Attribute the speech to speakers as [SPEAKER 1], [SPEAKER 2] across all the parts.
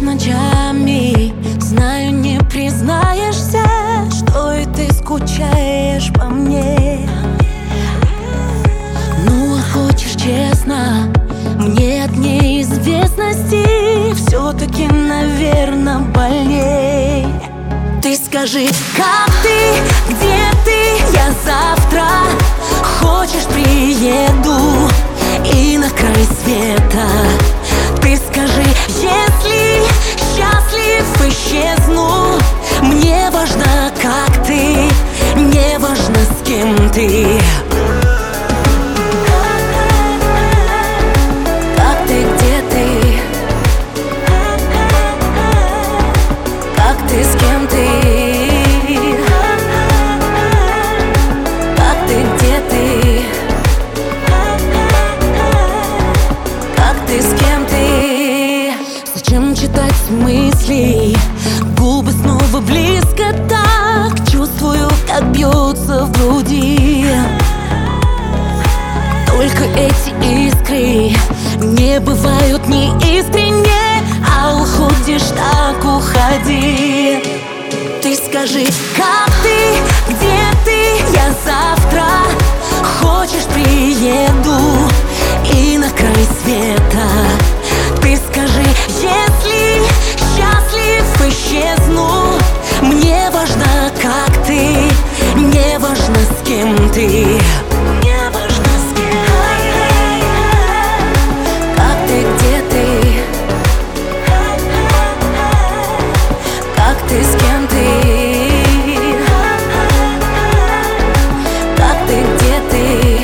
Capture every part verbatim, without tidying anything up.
[SPEAKER 1] ночами. Знаю, не признаешься, что и ты скучаешь по мне. Ну а хочешь честно, мне от неизвестности все-таки, наверное, больней. Ты скажи, как ты, где ты, я завтра, хочешь, приеду и на край света. Ты скажи, если счастлив, исчезну. Мне важно, как ты, не важно, с кем ты. Как ты, где ты, как ты, с кем ты. Как ты, где ты, как ты, с кем ты. Зачем читать мысли? Губы снова близко так. Чувствую, как бьется в груди. Только эти искры не бывают неискренне, а уходишь так, уходи. Ты скажи, как ты, где ты, я завтра, хочешь, приеду и на край света. Ты скажи, если счастлив, исчезну. Мне важно, как ты, не важно, с кем ты. Не важно, с кем. Как ты, где ты, как ты, с кем ты. Как ты, где ты,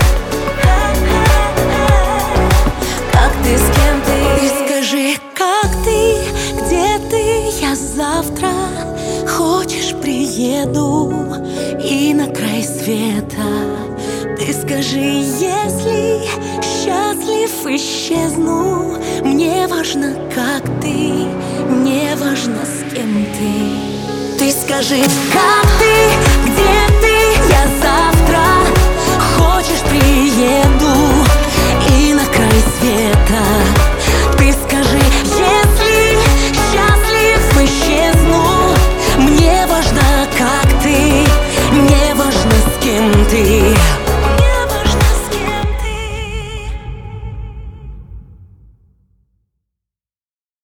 [SPEAKER 1] как ты, с кем ты. Ты скажи, как ты, где ты, я завтра, хочешь, приеду и на край света. Ты скажи, если счастлив, исчезну. Мне важно, как ты, не важно, с кем ты. Ты скажи, как ты,